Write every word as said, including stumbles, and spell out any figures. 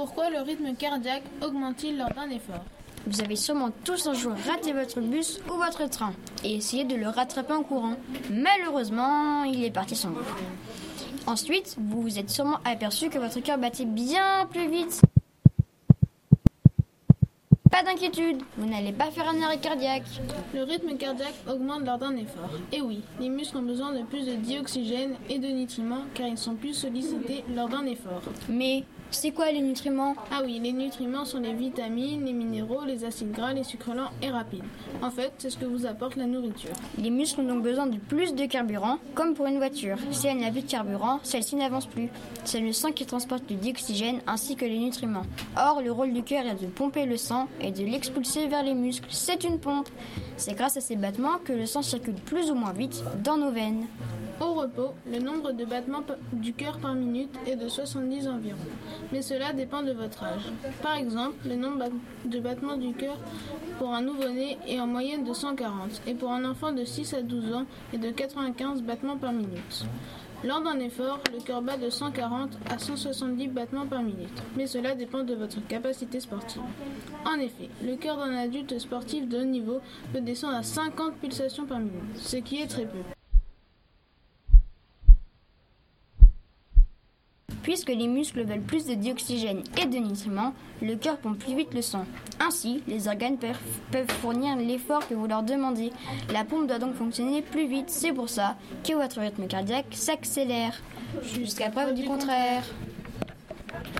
Pourquoi le rythme cardiaque augmente-t-il lors d'un effort ? Vous avez sûrement tous un jour raté votre bus ou votre train et essayé de le rattraper en courant. Malheureusement, il est parti sans vous. Ensuite, vous vous êtes sûrement aperçu que votre cœur battait bien plus vite. Pas d'inquiétude, vous n'allez pas faire un arrêt cardiaque. Le rythme cardiaque augmente lors d'un effort. Et oui, les muscles ont besoin de plus de dioxygène et de nutriments car ils sont plus sollicités lors d'un effort. Mais c'est quoi les nutriments ? Ah oui, les nutriments sont les vitamines, les minéraux, les acides gras, les sucres lents et rapides. En fait, c'est ce que vous apporte la nourriture. Les muscles ont donc besoin de plus de carburant, comme pour une voiture. Si elle n'a plus de carburant, celle-ci n'avance plus. C'est le sang qui transporte le dioxygène ainsi que les nutriments. Or, le rôle du cœur est de pomper le sang et de l'expulser vers les muscles. C'est une pompe. C'est grâce à ces battements que le sang circule plus ou moins vite dans nos veines. Au repos, le nombre de battements du cœur par minute est de soixante-dix environ. Mais cela dépend de votre âge. Par exemple, le nombre de battements du cœur pour un nouveau-né est en moyenne de cent quarante et pour un enfant de six à douze ans est de quatre-vingt-quinze battements par minute. Lors d'un effort, le cœur bat de cent quarante à cent soixante-dix battements par minute, mais cela dépend de votre capacité sportive. En effet, le cœur d'un adulte sportif de haut niveau peut descendre à cinquante pulsations par minute, ce qui est très peu. Puisque les muscles veulent plus de dioxygène et de nutriments, le cœur pompe plus vite le sang. Ainsi, les organes peuvent fournir l'effort que vous leur demandez. La pompe doit donc fonctionner plus vite. C'est pour ça que votre rythme cardiaque s'accélère. Jusqu'à preuve du contraire.